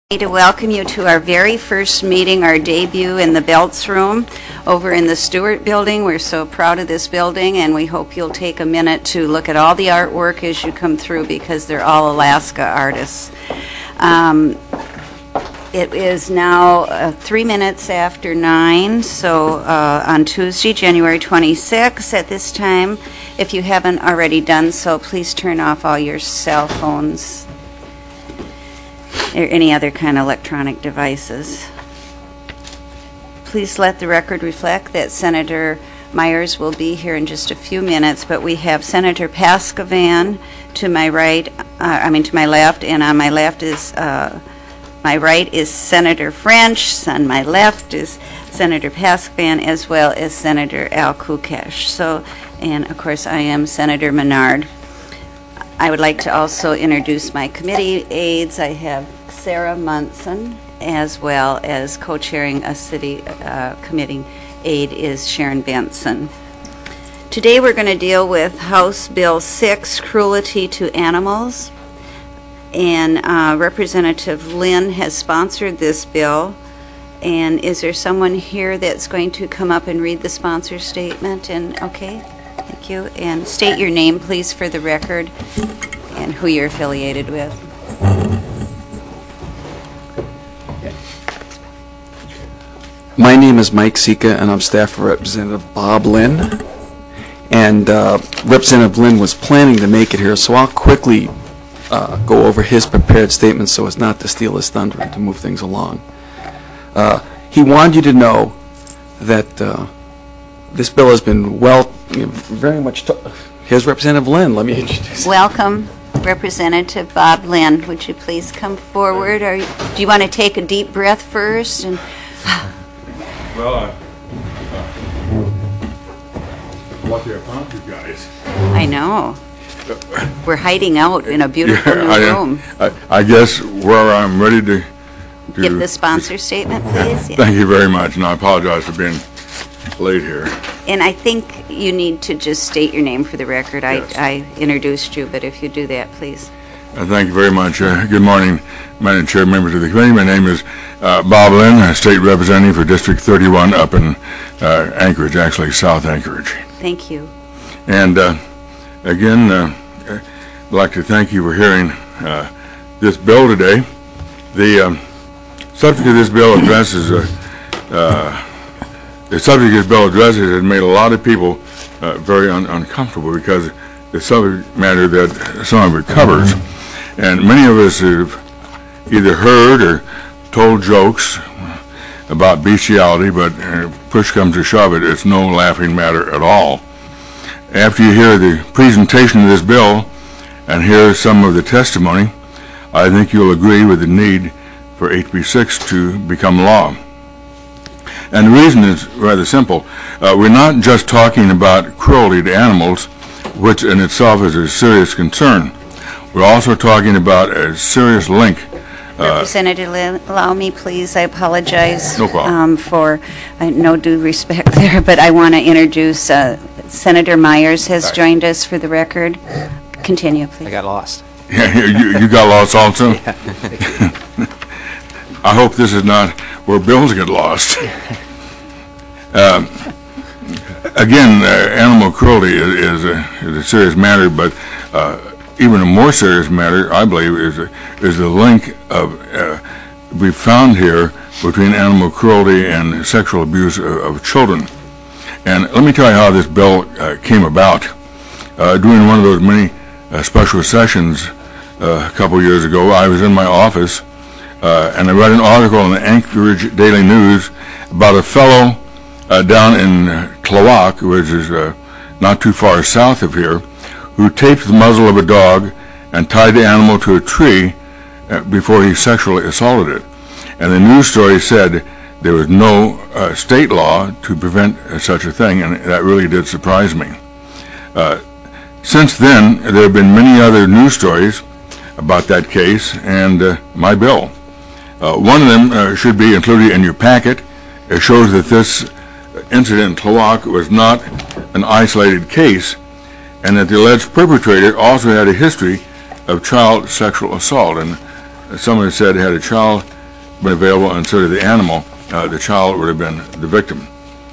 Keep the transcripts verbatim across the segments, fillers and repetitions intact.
To welcome you to our very first meeting, our debut in the Belts Room over in the Stewart Building. We're so proud of this building, and we hope you'll take a minute to look at all the artwork as you come through, because they're all Alaska artists. Um, it is now uh, three minutes after nine, so uh, on Tuesday, January twenty-sixth, at this time, if you haven't already done so, please turn off all your cell phones or any other kind of electronic devices. Please let the record reflect that Senator Myers will be here in just a few minutes, but we have Senator Paskovan to my right, uh, I mean to my left, and on my left is, uh, my right is Senator French, on my left is Senator Paskovan, as well as Senator Al Kukesh. So, and of course I am Senator Menard. I would like to also introduce my committee aides. I have Sarah Munson, as well as co-chairing a city uh, committee aide is Sharon Benson. Today we're going to deal with House Bill six, Cruelty to Animals. And uh, Representative Lynn has sponsored this bill. And is there someone here that's going to come up and read the sponsor statement? And okay, thank you. And state your name, please, for the record, and who you're affiliated with. My name is Mike Sika, and I'm staff for Representative Bob Lynn. And uh, Representative Lynn was planning to make it here, so I'll quickly uh, go over his prepared statement so as not to steal his thunder and to move things along. Uh, he wanted you to know that uh, this bill has been well, you know, very much. T- Here's Representative Lynn. Let me introduce you. Welcome, Representative Bob Lynn. Would you please come forward? Or do you want to take a deep breath first? And Well, uh, uh, lucky I found you guys. I know. We're hiding out in a beautiful Yeah, new I, room. I, I guess where I'm ready to, to Give the sponsor statement, please. Thank you very much, and I apologize for being late here. And I think you need to just state your name for the record. Yes. I, I introduced you, but if you do that, please. Uh, thank you very much. Uh, good morning, Madam Chair, members of the committee. My name is uh, Bob Lynn, a state representative for District thirty-one up in uh, Anchorage, actually South Anchorage. Thank you. And uh, again, uh, I'd like to thank you for hearing uh, this bill today. The um, subject of this bill addresses uh, uh, the subject this bill addresses has made a lot of people uh, very un- uncomfortable because the subject matter that some of it covers. And many of us have either heard or told jokes about bestiality, but uh, push comes to shove it, it's no laughing matter at all. After you hear the presentation of this bill and hear some of the testimony, I think you'll agree with the need for H B six to become law. And the reason is rather simple. Uh, we're not just talking about cruelty to animals, which in itself is a serious concern. We're also talking about a serious link. Uh, Representative, allow me, please. I apologize No problem. um, for uh, no due respect there, but I want to introduce uh, Senator Myers has Sorry. joined us for the record. Continue, please. I got lost. yeah, you, you got lost also? Yeah. I hope this is not where bills get lost. um, again, uh, animal cruelty is, is, a, is a serious matter, but uh, even a more serious matter, I believe, is a, is the link of uh, we found here between animal cruelty and sexual abuse of, of children. And let me tell you how this bill uh, came about. Uh, during one of those many uh, special sessions uh, a couple years ago, I was in my office uh, and I read an article in the Anchorage Daily News about a fellow uh, down in Tlawac, which is uh, not too far south of here, who taped the muzzle of a dog and tied the animal to a tree uh, before he sexually assaulted it. And the news story said there was no uh, state law to prevent uh, such a thing, and that really did surprise me. Uh, since then, there have been many other news stories about that case and uh, my bill. Uh, one of them uh, should be included in your packet. It shows that this incident in Tlawac was not an isolated case, and that the alleged perpetrator also had a history of child sexual assault. And someone said had a child been available instead of the animal, uh, the child would have been the victim.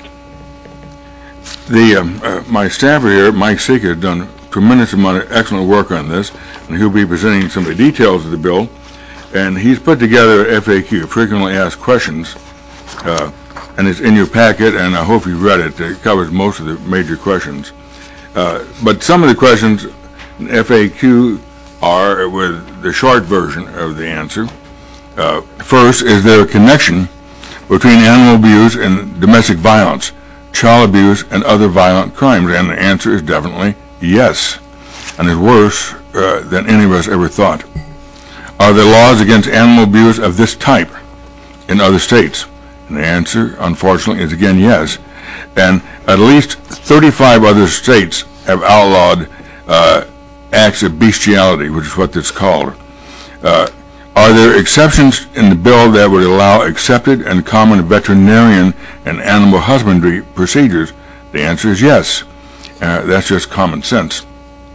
The, um, uh, my staffer here, Mike Sika, has done a tremendous amount of excellent work on this, and he'll be presenting some of the details of the bill. And he's put together F A Q, frequently asked questions, uh, and it's in your packet, and I hope you've read it. It covers most of the major questions. Uh, but some of the questions in F A Q are with the short version of the answer. Uh, first, is there a connection between animal abuse and domestic violence, child abuse, and other violent crimes? And the answer is definitely yes, and is worse uh, than any of us ever thought. Are there laws against animal abuse of this type in other states? And the answer, unfortunately, is again yes. And at least thirty-five other states have outlawed uh, acts of bestiality, which is what it's called. Uh, are there exceptions in the bill that would allow accepted and common veterinarian and animal husbandry procedures? The answer is yes. Uh, that's just common sense.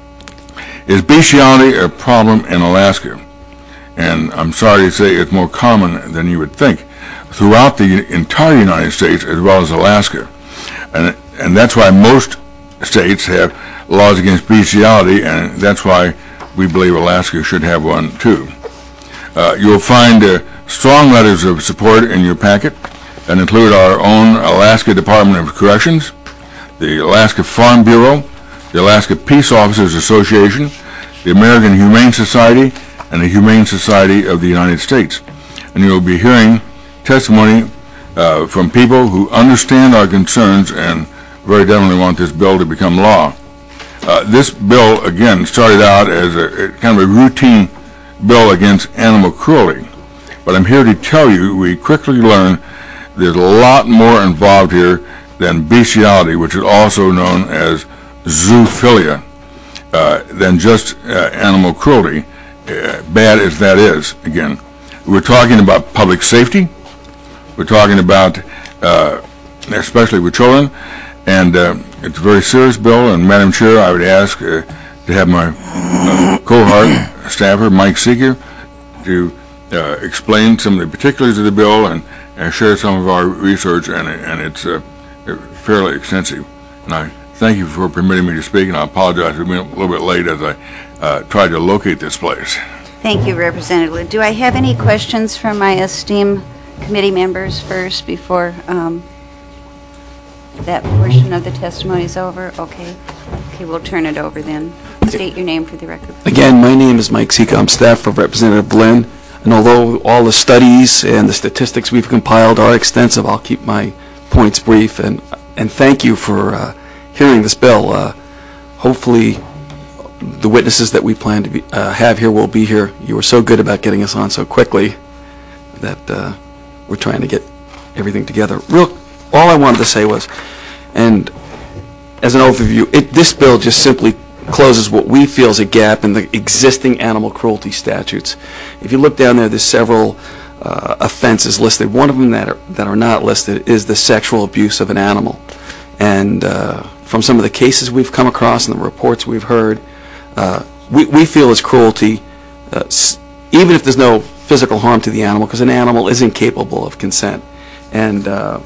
Is bestiality a problem in Alaska? And I'm sorry to say it's more common than you would think throughout the entire United States as well as Alaska. And, and that's why most states have laws against bestiality, and that's why we believe Alaska should have one too. Uh, you'll find uh, strong letters of support in your packet that include our own Alaska Department of Corrections, the Alaska Farm Bureau, the Alaska Peace Officers Association, the American Humane Society, and the Humane Society of the United States. And you'll be hearing testimony uh, from people who understand our concerns and very definitely want this bill to become law. Uh, this bill, again, started out as a, a kind of a routine bill against animal cruelty. But I'm here to tell you we quickly learned there's a lot more involved here than bestiality, which is also known as zoophilia, uh, than just uh, animal cruelty, uh, bad as that is. Again, we're talking about public safety. We're talking about, uh, especially with children, and uh, it's a very serious bill. And Madam Chair, I would ask uh, to have my uh, cohort staffer, Mike Sika, to uh, explain some of the particulars of the bill and, and share some of our research, and, and it's uh, fairly extensive. And I thank you for permitting me to speak, and I apologize for being a little bit late as I uh, tried to locate this place. Thank you, Representative. Do I have any questions from my esteemed committee members first before um, that portion of the testimony is over? Okay. Okay, we'll turn it over then. State your name for the record. Again, my name is Mike Sika. I'm staff of Representative Blinn. And although all the studies and the statistics we've compiled are extensive, I'll keep my points brief. And, and thank you for uh, hearing this bill. Uh, hopefully, the witnesses that we plan to be, uh, have here will be here. You were so good about getting us on so quickly that uh, we're trying to get everything together. Real, all I wanted to say was, and as an overview, it, this bill just simply closes what we feel is a gap in the existing animal cruelty statutes. If you look down there, there's several uh, offenses listed. One of them that are, that are not listed is the sexual abuse of an animal. And uh, from some of the cases we've come across and the reports we've heard, uh, we, we feel it's cruelty, uh, s even if there's no physical harm to the animal, because an animal is incapable of consent. And uh,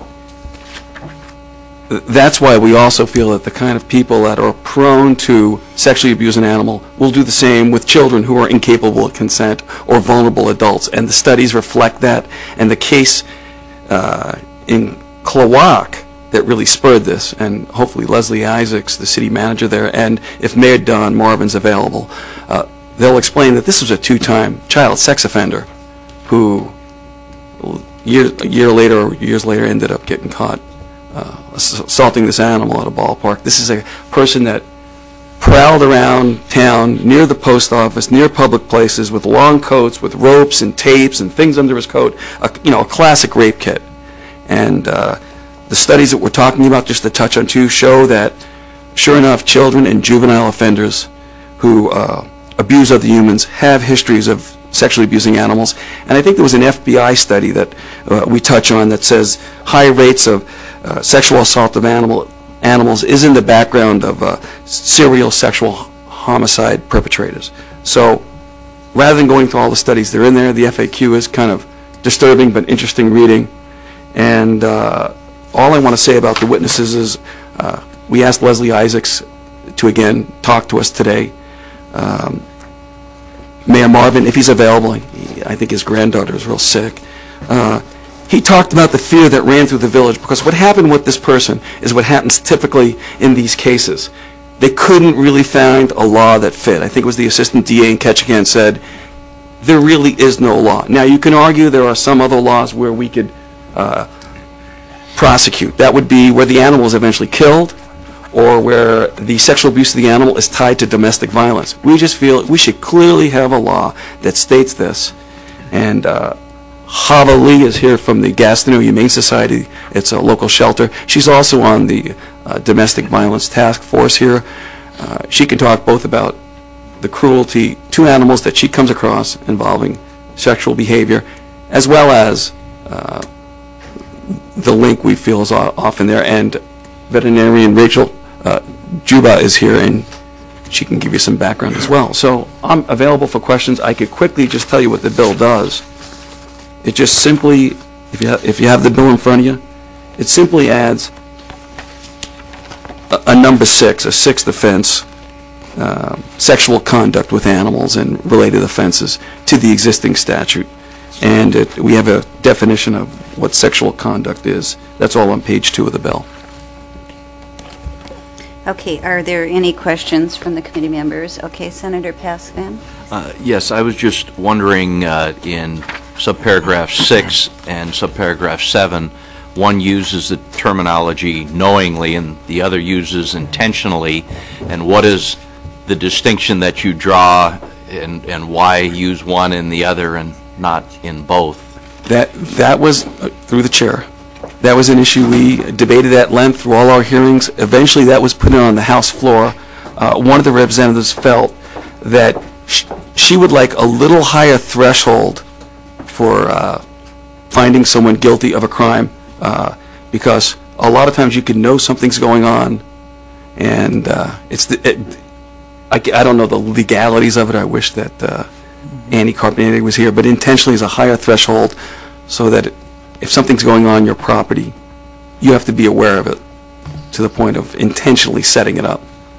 that's why we also feel that the kind of people that are prone to sexually abuse an animal will do the same with children who are incapable of consent or vulnerable adults. And the studies reflect that. And the case uh, in Klawock that really spurred this, and hopefully Leslie Isaacs, the city manager there, and if Mayor Don Marvin's available, uh, they'll explain that this was a two-time child sex offender who year, a year later or years later ended up getting caught Uh, assaulting this animal at a ballpark. This is a person that prowled around town near the post office, near public places, with long coats, with ropes and tapes and things under his coat. A, you know, a classic rape kit. And uh, the studies that we're talking about, just to touch on two, show that, sure enough, children and juvenile offenders who uh, abuse other humans have histories of sexually abusing animals. And I think there was an F B I study that uh, we touch on that says high rates of uh, sexual assault of animal animals is in the background of uh, serial sexual homicide perpetrators. So rather than going through all the studies, they're in there. The F A Q is kind of disturbing but interesting reading. And uh, all I want to say about the witnesses is uh, we asked Leslie Isaacs to, again, talk to us today. Um, Mayor Marvin, if he's available, he, I think his granddaughter is real sick. Uh, he talked about the fear that ran through the village, because what happened with this person is what happens typically in these cases. They couldn't really find a law that fit. I think it was the assistant D A in Ketchikan said, there really is no law. Now, you can argue there are some other laws where we could uh, prosecute. That would be where the animal is eventually killed, or where the sexual abuse of the animal is tied to domestic violence. We just feel we should clearly have a law that states this. And uh, Hava Lee is here from the Gastineau Humane Society. It's a local shelter. She's also on the uh, Domestic Violence Task Force here. Uh, she can talk both about the cruelty to animals that she comes across involving sexual behavior, as well as uh, the link we feel is often there. And veterinarian Rachel uh, Juba is here, and she can give you some background as well. So I'm available for questions. I could quickly just tell you what the bill does. It just simply, if you have, if you have the bill in front of you, it simply adds a, a number six, a sixth offense, uh, sexual conduct with animals and related offenses to the existing statute. And it, we have a definition of what sexual conduct is. That's all on page two of the bill. Okay, are there any questions from the committee members? Okay, Senator Paskovan. Uh, yes, I was just wondering uh, in subparagraph six and subparagraph seven, one uses the terminology knowingly and the other uses intentionally, and what is the distinction that you draw, and, and why use one in the other and not in both? That, that was, uh, through the chair, that was an issue we debated at length through all our hearings. Eventually that was put in on the House floor. Uh, one of the representatives felt that sh she would like a little higher threshold for uh, finding someone guilty of a crime, uh, because a lot of times you can know something's going on, and uh, it's the, it, I, I don't know the legalities of it. I wish that uh, Annie Carpentier was here, but intentionally is a higher threshold, so that it, if something's going on in your property, you have to be aware of it to the point of intentionally setting it up.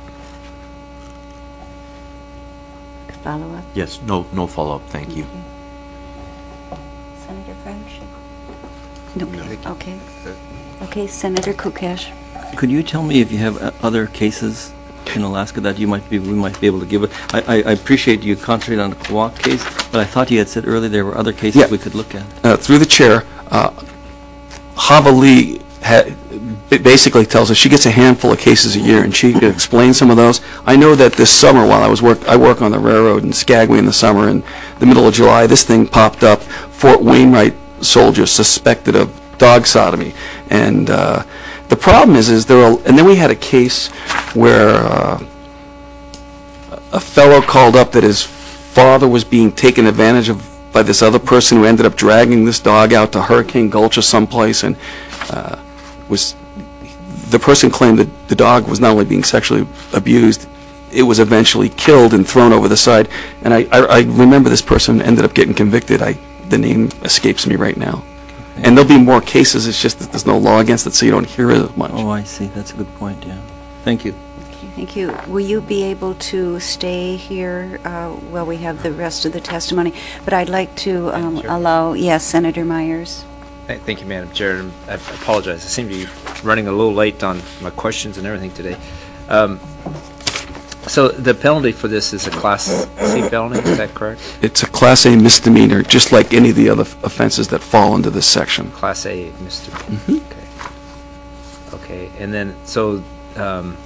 Follow up? Yes, no, no follow-up, thank you. Senator French? No. Okay. Okay, Senator Kukash. Could you tell me if you have uh, other cases in Alaska that you might be we might be able to give it? I, I, I appreciate you concentrating on the Quogue case, but I thought you had said earlier there were other cases yeah. we could look at. Uh, through the chair, uh, Hava Lee ha it basically tells us she gets a handful of cases a year, and she could explain some of those. I know that this summer, while I was work, I work on the railroad in Skagway in the summer, in the middle of July, this thing popped up. Fort Wainwright soldiers suspected of dog sodomy, and uh, the problem is, is there are, and then we had a case where uh, a fellow called up that his father was being taken advantage of by this other person who ended up dragging this dog out to Hurricane Gulch or someplace, and uh, was the person claimed that the dog was not only being sexually abused, it was eventually killed and thrown over the side. And I, I, I remember this person ended up getting convicted. I, the name escapes me right now. And there'll be more cases. It's just that there's no law against it, so you don't hear it as much. Oh, I see. That's a good point, yeah. Thank you. Okay, thank you. Will you be able to stay here uh, while we have the rest of the testimony? But I'd like to um, Sure. allow, yes, Senator Myers. Th- Thank you, Madam Chair. I apologize. I seem to be running a little late on my questions and everything today. Um, So the penalty for this is a Class C felony, is that correct? It's a Class A misdemeanor, just like any of the other offenses that fall into this section. Class A misdemeanor. Mhm. Okay. Okay, and then, so, um,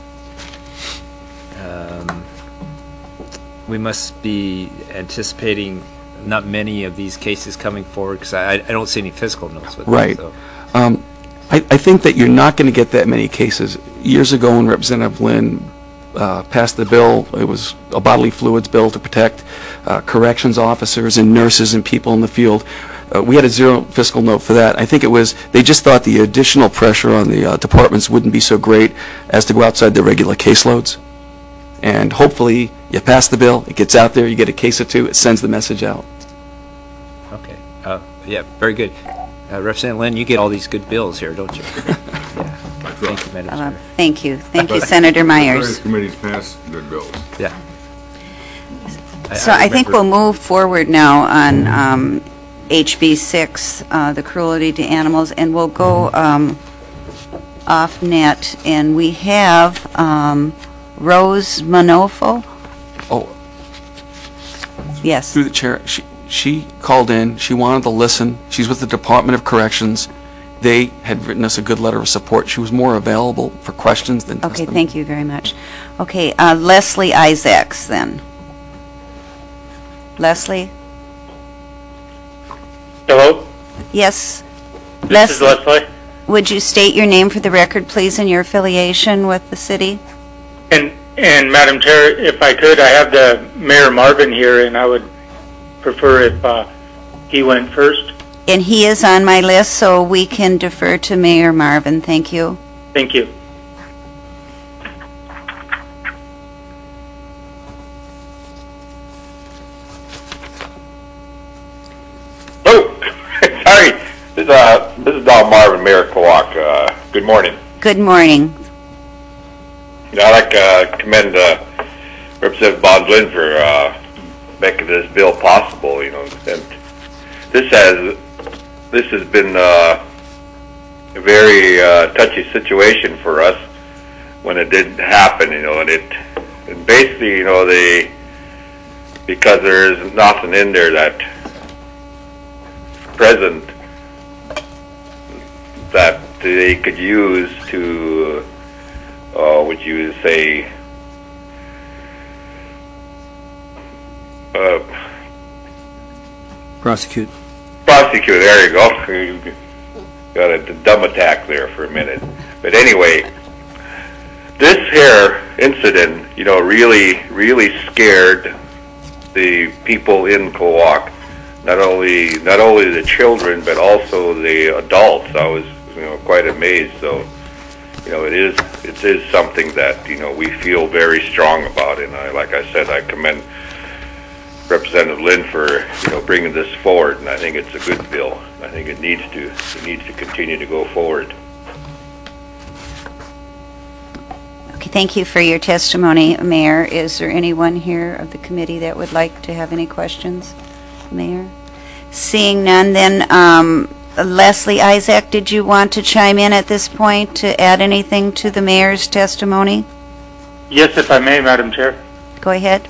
um, we must be anticipating not many of these cases coming forward, because I, I don't see any fiscal notes with Right. them, so. Um, I, I think that you're not going to get that many cases. Years ago, when Representative Lynn uh, passed the bill, it was a bodily fluids bill to protect uh, corrections officers and nurses and people in the field. Uh, we had a zero fiscal note for that. I think it was, they just thought the additional pressure on the uh, departments wouldn't be so great as to go outside their regular caseloads. And hopefully, you pass the bill, it gets out there, you get a case or two, it sends the message out. Okay. Uh, Yeah, very good. Uh, Representative Lynn, you get all these good bills here, don't you? Yeah. Thank you, Madam Uh, Chair. Thank you. Thank you, Senator Myers. Various committees pass good bills. Yeah. So I think we'll move forward now on um, H B six, uh, the cruelty to animals, and we'll go um, off net, and we have um, Rose Manofo. Oh, Yes. through the chair, she, she called in, she wanted to listen, she's with the Department of Corrections. They had written us a good letter of support. She was more available for questions than Okay, testimony. thank you very much. Okay, uh, Leslie Isaacs, then. Leslie? Hello, Yes? this is Leslie. Would you state your name for the record, please, and your affiliation with the city? And, and Madam Chair, if I could, I have the Mayor Marvin here, and I would prefer if uh, he went first. And he is on my list, so we can defer to Mayor Marvin. Thank you. Thank you. Oh, sorry. This is, uh, this is Don Marvin, Mayor Kowak. Uh, good morning. Good morning. You know, I'd like to uh, commend uh, Representative Bob Lynn for uh, making this bill possible. You know, and this has this has been uh, a very uh, touchy situation for us when it did happen. You know, and it and basically, you know, they because there is nothing in there that present that they could use to, uh, would you say, uh, Prosecute. prosecute. There you go. You got a dumb attack there for a minute. But anyway, this here incident, you know, really, really scared the people in Kowak. Not only not only the children, but also the adults. I was, you know, quite amazed. So, you know, it is it is something that, you know, we feel very strong about. And I, like I said, I commend Representative Lynn for, you know, bringing this forward. And I think it's a good bill. I think it needs to it needs to continue to go forward. Okay, thank you for your testimony, Mayor. Is there anyone here of the committee that would like to have any questions, Mayor? Seeing none, then um, Leslie Isaac, did you want to chime in at this point to add anything to the mayor's testimony? Yes, if I may, Madam Chair. Go ahead.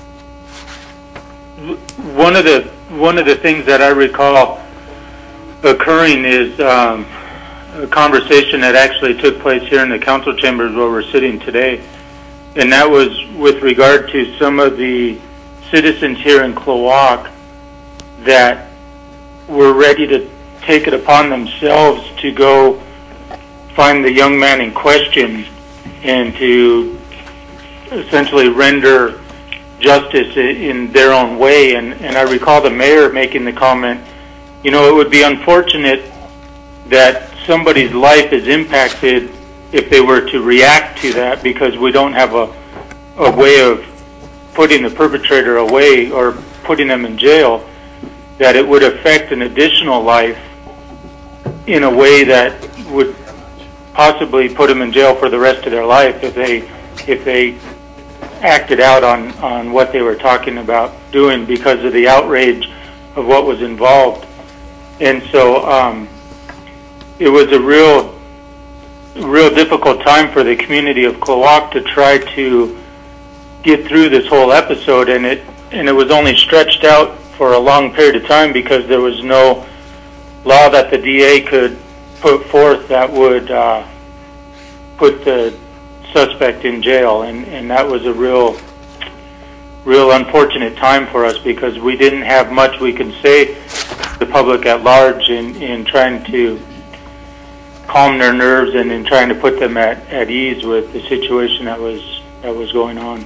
One of the one of the things that I recall occurring is um, a conversation that actually took place here in the council chambers where we're sitting today, and that was with regard to some of the citizens here in Kowak that were ready to take it upon themselves to go find the young man in question and to essentially render justice in their own way. And, and I recall the mayor making the comment, you know, it would be unfortunate that somebody's life is impacted if they were to react to that, because we don't have a, a way of putting the perpetrator away or putting them in jail, that it would affect an additional life in a way that would possibly put them in jail for the rest of their life if they if they acted out on, on what they were talking about doing because of the outrage of what was involved. And so um, it was a real real difficult time for the community of Kowak to try to get through this whole episode, and it and it was only stretched out for a long period of time because there was no law that the D A could put forth that would uh, put the suspect in jail, and, and that was a real real unfortunate time for us because we didn't have much we could say to the public at large in, in trying to calm their nerves and in trying to put them at, at ease with the situation that was that was going on.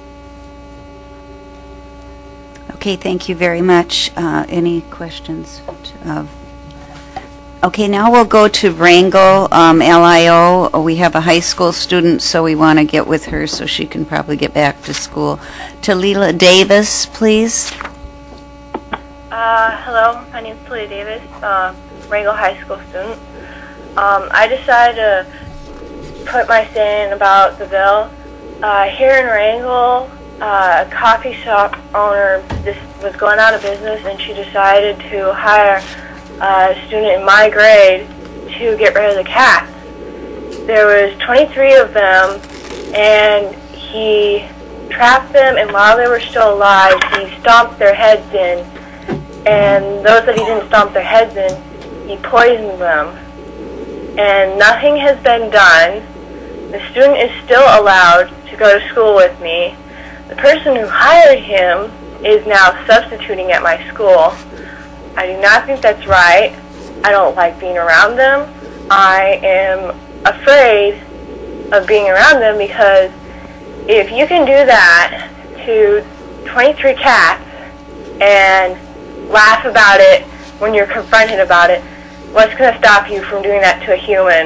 Okay, thank you very much. Uh, any questions? Of okay, now we'll go to Wrangell, um, L I O. We have a high school student, so we want to get with her so she can probably get back to school. Talila Davis, please. Uh, hello, my name is Talia Davis, uh, Wrangell High School student. Um, I decided to put my say in about the bill. Uh, here in Wrangell, uh, a coffee shop owner this was going out of business, and she decided to hire a student in my grade to get rid of the cats. There was twenty-three of them, and he trapped them, and while they were still alive, he stomped their heads in, and those that he didn't stomp their heads in, he poisoned them. And nothing has been done. The student is still allowed to go to school with me. The person who hired him is now substituting at my school. I do not think that's right. I don't like being around them. I am afraid of being around them because if you can do that to twenty-three cats and laugh about it when you're confronted about it, what's going to stop you from doing that to a human?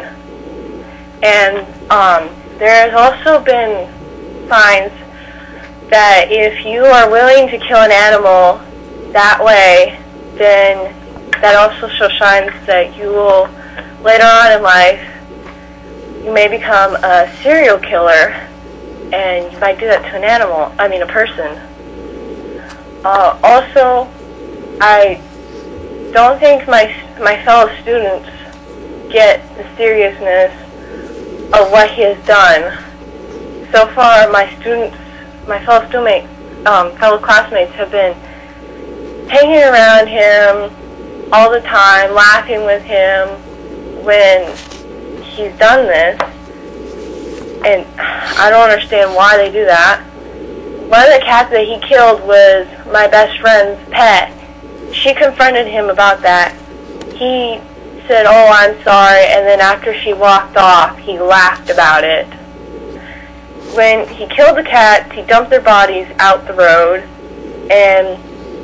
And um, there has also been signs that if you are willing to kill an animal that way, then that also shows signs that you will, later on in life, you may become a serial killer, and you might do that to an animal, I mean a person. Uh, also, I don't think my my fellow students get the seriousness of what he has done. So far, my students, my fellow students, um, fellow classmates have been hanging around him all the time, laughing with him when he's done this, and I don't understand why they do that. One of the cats that he killed was my best friend's pet. She confronted him about that. He said, "Oh, I'm sorry," and then after she walked off, he laughed about it. When he killed the cats, he dumped their bodies out the road, and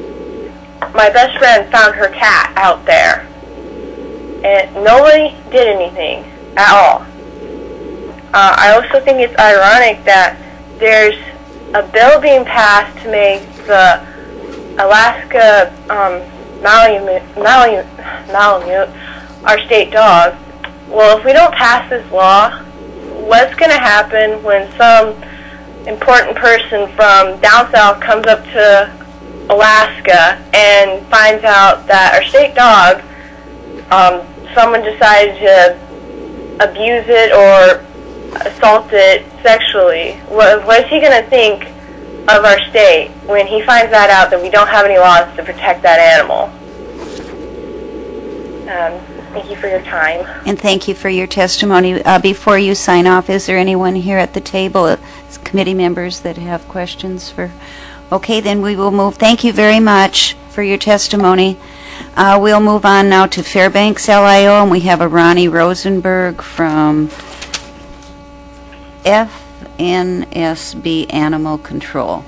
my best friend found her cat out there. And nobody did anything at all. Uh, I also think it's ironic that there's a bill being passed to make the Alaska um, Malamute, Malamute, Malamute our state dog. Well, if we don't pass this law, what's going to happen when some important person from down south comes up to Alaska and finds out that our state dog, um, someone decided to abuse it or assault it sexually? What, what is he going to think of our state when he finds that out, that we don't have any laws to protect that animal? Um, thank you for your time. And thank you for your testimony. Uh, before you sign off, is there anyone here at the table, uh, committee members, that have questions for? Okay, then we will move. Thank you very much for your testimony. Uh, we'll move on now to Fairbanks L I O, and we have a Ronnie Rosenberg from F N S B Animal Control.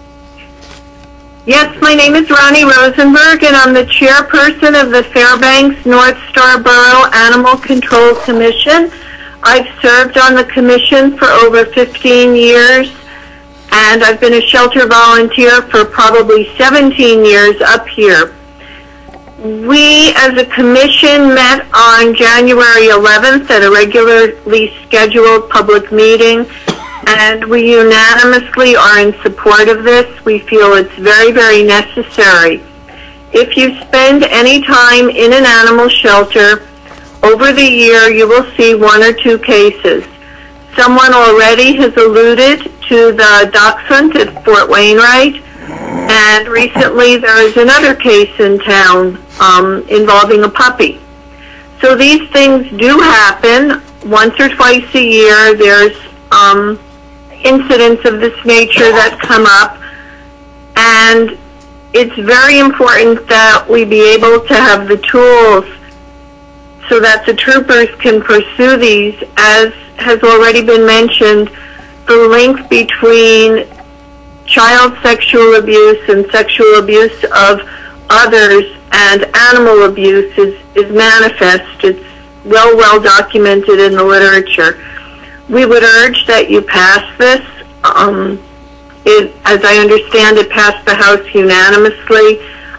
Yes, my name is Ronnie Rosenberg, and I'm the chairperson of the Fairbanks North Star Borough Animal Control Commission. I've served on the commission for over fifteen years, and I've been a shelter volunteer for probably seventeen years up here. We, as a commission, met on January eleventh at a regularly scheduled public meeting, and we unanimously are in support of this. We feel it's very, very necessary. If you spend any time in an animal shelter, over the year you will see one or two cases. Someone already has alluded to the dachshund at Fort Wainwright, and recently there is another case in town um, involving a puppy. So these things do happen once or twice a year. There's um, incidents of this nature that come up, and it's very important that we be able to have the tools so that the troopers can pursue these. As has already been mentioned, the link between child sexual abuse and sexual abuse of others and animal abuse is, is manifest. It's well, well documented in the literature. We would urge that you pass this. Um, it, as I understand it, passed the House unanimously.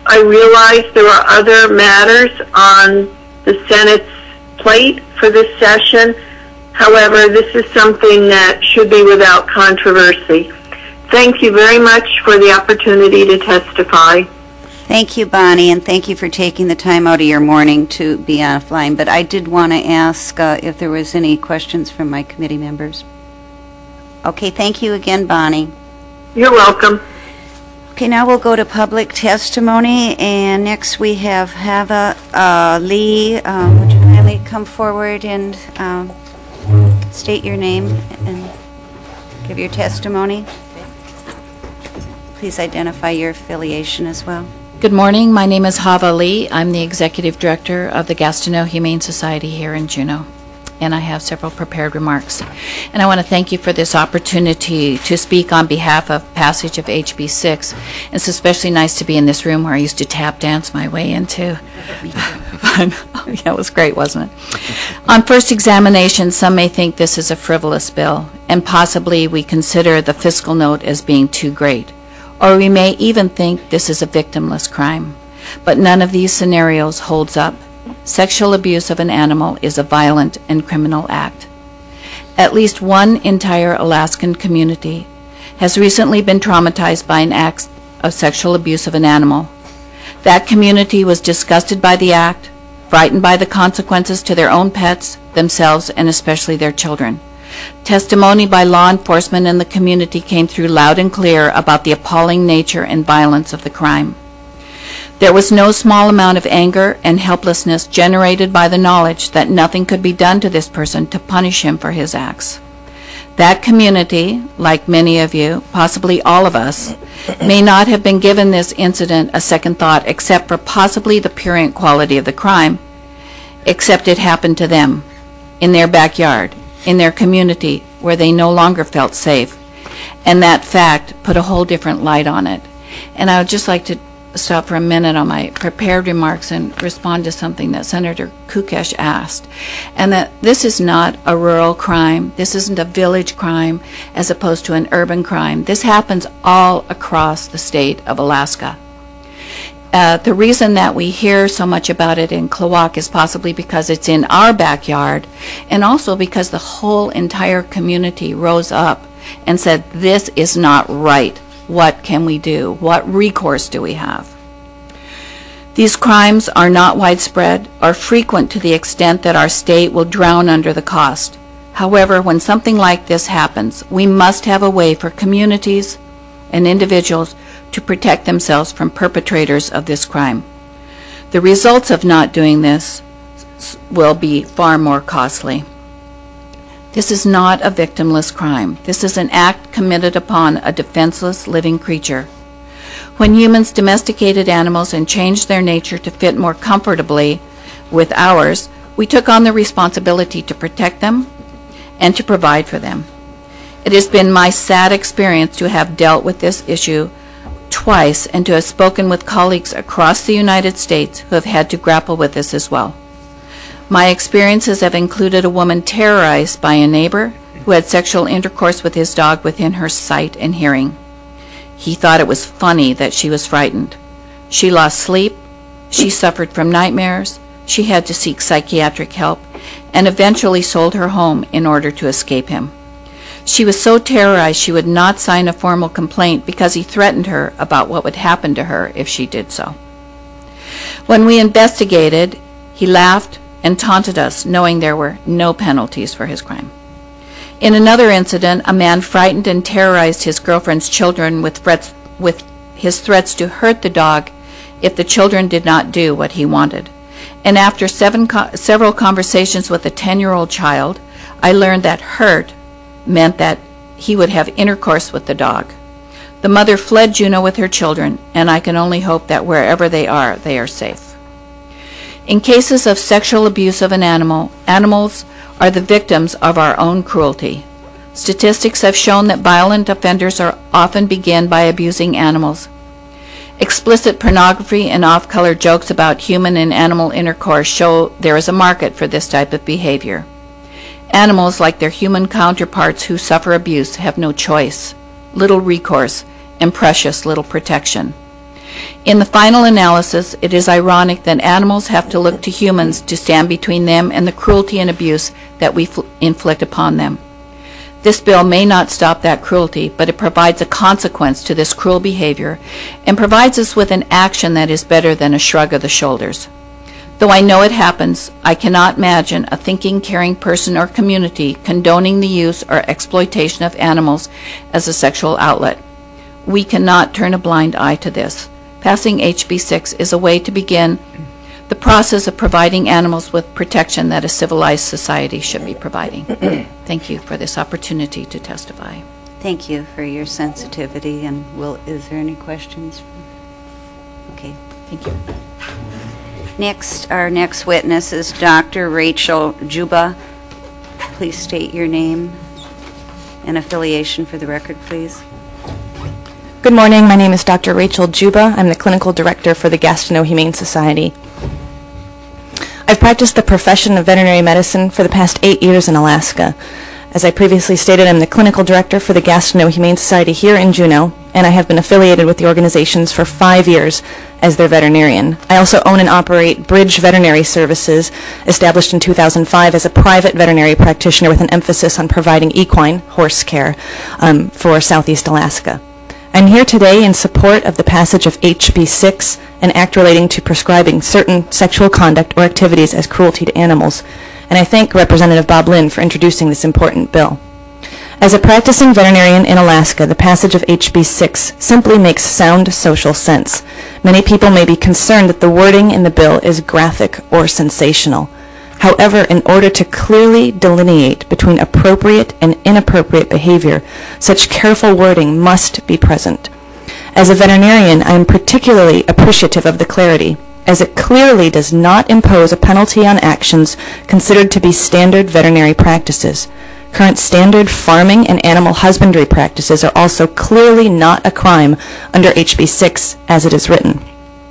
I realize there are other matters on the Senate's plate for this session. However, this is something that should be without controversy. Thank you very much for the opportunity to testify. Thank you, Bonnie, and thank you for taking the time out of your morning to be offline. But I did want to ask uh, if there was any questions from my committee members. Okay, thank you again, Bonnie. You're welcome. Okay, now we'll go to public testimony, and next we have Hava uh, Lee. Um, would you kindly come forward and um, state your name and give your testimony? Please identify your affiliation as well. Good morning. My name is Hava Lee. I'm the Executive Director of the Gastineau Humane Society here in Juneau, and I have several prepared remarks. And I want to thank you for this opportunity to speak on behalf of passage of H B six. It's especially nice to be in this room where I used to tap dance my way into. Yeah, it was great, wasn't it? On first examination, some may think this is a frivolous bill, and possibly we consider the fiscal note as being too great. Or we may even think this is a victimless crime. But none of these scenarios holds up. Sexual abuse of an animal is a violent and criminal act. At least one entire Alaskan community has recently been traumatized by an act of sexual abuse of an animal. That community was disgusted by the act, frightened by the consequences to their own pets, themselves, and especially their children. Testimony by law enforcement in the community came through loud and clear about the appalling nature and violence of the crime. There was no small amount of anger and helplessness generated by the knowledge that nothing could be done to this person to punish him for his acts. That community, like many of you, possibly all of us, may not have been given this incident a second thought except for possibly the purient quality of the crime, except it happened to them, in their backyard, in their community where they no longer felt safe. And that fact put a whole different light on it. And I would just like to stop for a minute on my prepared remarks and respond to something that Senator Kukesh asked. And that this is not a rural crime. This isn't a village crime as opposed to an urban crime. This happens all across the state of Alaska. Uh, the reason that we hear so much about it in Klawock is possibly because it's in our backyard, and also because the whole entire community rose up and said, this is not right. What can we do? What recourse do we have? These crimes are not widespread or frequent to the extent that our state will drown under the cost. However, when something like this happens, we must have a way for communities and individuals to protect themselves from perpetrators of this crime. The results of not doing this will be far more costly. This is not a victimless crime. This is an act committed upon a defenseless living creature. When humans domesticated animals and changed their nature to fit more comfortably with ours, we took on the responsibility to protect them and to provide for them. It has been my sad experience to have dealt with this issue twice and to have spoken with colleagues across the United States who have had to grapple with this as well. My experiences have included a woman terrorized by a neighbor who had sexual intercourse with his dog within her sight and hearing. He thought it was funny that she was frightened. She lost sleep, she suffered from nightmares, she had to seek psychiatric help, and eventually sold her home in order to escape him. She was so terrorized she would not sign a formal complaint because he threatened her about what would happen to her if she did so. When we investigated, he laughed and taunted us, knowing there were no penalties for his crime. In another incident, a man frightened and terrorized his girlfriend's children with threats, with his threats to hurt the dog if the children did not do what he wanted. And after seven co- several conversations with a ten-year-old child, I learned that hurt meant that he would have intercourse with the dog. The mother fled Juneau with her children, and I can only hope that wherever they are, they are safe. In cases of sexual abuse of an animal, animals are the victims of our own cruelty. Statistics have shown that violent offenders are often begin by abusing animals. Explicit pornography and off-color jokes about human and animal intercourse show there is a market for this type of behavior. Animals, like their human counterparts who suffer abuse, have no choice, little recourse, and precious little protection. In the final analysis, it is ironic that animals have to look to humans to stand between them and the cruelty and abuse that we fl- inflict upon them. This bill may not stop that cruelty, but it provides a consequence to this cruel behavior and provides us with an action that is better than a shrug of the shoulders. Though I know it happens, I cannot imagine a thinking, caring person or community condoning the use or exploitation of animals as a sexual outlet. We cannot turn a blind eye to this. Passing H B six is a way to begin the process of providing animals with protection that a civilized society should be providing. Thank you for this opportunity to testify. Thank you for your sensitivity, and will, is there any questions? Okay. Thank you. Next, our next witness is Doctor Rachel Juba. Please state your name and affiliation for the record, please. Good morning. My name is Doctor Rachel Juba. I'm the clinical director for the Gastineau Humane Society. I've practiced the profession of veterinary medicine for the past eight years in Alaska. As I previously stated, I'm the clinical director for the Gastineau Humane Society here in Juneau, and I have been affiliated with the organizations for five years as their veterinarian. I also own and operate Bridge Veterinary Services, established in two thousand five as a private veterinary practitioner with an emphasis on providing equine horse care um, for Southeast Alaska. I'm here today in support of the passage of H B six, an act relating to prescribing certain sexual conduct or activities as cruelty to animals, and I thank Representative Bob Lynn for introducing this important bill. As a practicing veterinarian in Alaska, the passage of H B six simply makes sound social sense. Many people may be concerned that the wording in the bill is graphic or sensational. However, in order to clearly delineate between appropriate and inappropriate behavior, such careful wording must be present. As a veterinarian, I am particularly appreciative of the clarity, as it clearly does not impose a penalty on actions considered to be standard veterinary practices. Current standard farming and animal husbandry practices are also clearly not a crime under H B six as it is written.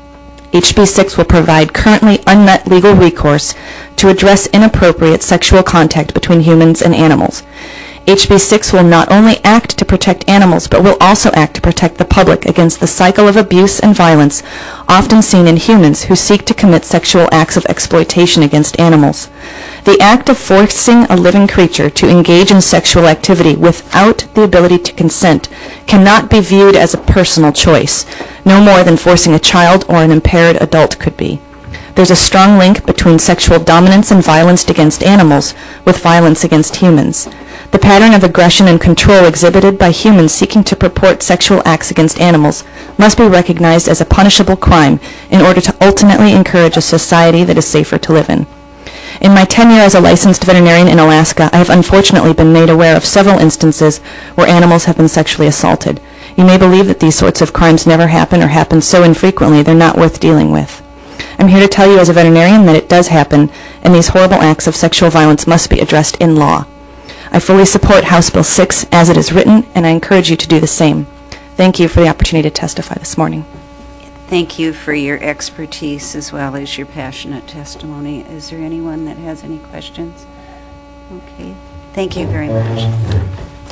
H B six will provide currently unmet legal recourse to address inappropriate sexual contact between humans and animals. H B six will not only act to protect animals, but will also act to protect the public against the cycle of abuse and violence often seen in humans who seek to commit sexual acts of exploitation against animals. The act of forcing a living creature to engage in sexual activity without the ability to consent cannot be viewed as a personal choice, no more than forcing a child or an impaired adult could be. There's a strong link between sexual dominance and violence against animals with violence against humans. The pattern of aggression and control exhibited by humans seeking to purport sexual acts against animals must be recognized as a punishable crime in order to ultimately encourage a society that is safer to live in. In my tenure as a licensed veterinarian in Alaska, I have unfortunately been made aware of several instances where animals have been sexually assaulted. You may believe that these sorts of crimes never happen or happen so infrequently they're not worth dealing with. I'm here to tell you as a veterinarian that it does happen, and these horrible acts of sexual violence must be addressed in law. I fully support House Bill six as it is written, and I encourage you to do the same. Thank you for the opportunity to testify this morning. Thank you for your expertise as well as your passionate testimony. Is there anyone that has any questions? Okay. Thank you very much.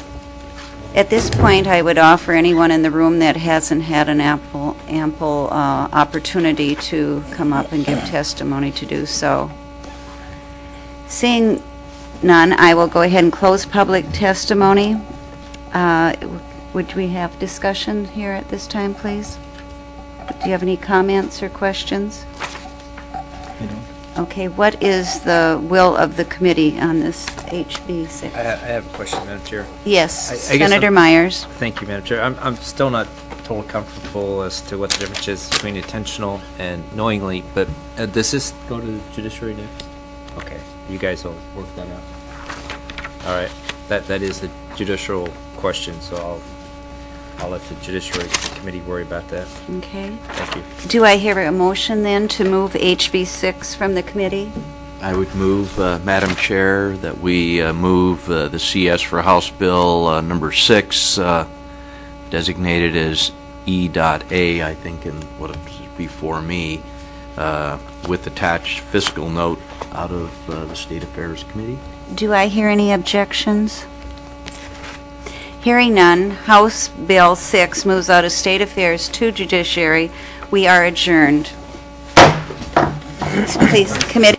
At this point, I would offer anyone in the room that hasn't had an ample, ample uh, opportunity to come up and give testimony to do so. Seeing none, I will go ahead and close public testimony. Uh, would we have discussion here at this time, please? Do you have any comments or questions? I don't. Okay, what is the will of the committee on this H B six? I, ha- I have a question, Madam Chair. Yes, I- I guess Senator I'm- Myers. Thank you, Madam Chair. I'm, I'm still not totally comfortable as to what the difference is between intentional and knowingly, but uh, does this go to the judiciary next? Okay, you guys will work that out. All right, that that is a judicial question, so I'll I'll let the Judiciary Committee worry about that. Okay. Thank you. Do I hear a motion then to move H B six from the committee? I would move, uh, Madam Chair, that we uh, move uh, the C S for House Bill uh, number six, uh, designated as E.A, I think, in what is before me, uh, with attached fiscal note out of uh, the State Affairs Committee. Do I hear any objections? Hearing none, House Bill six moves out of State Affairs to Judiciary We are adjourned. Please, committee.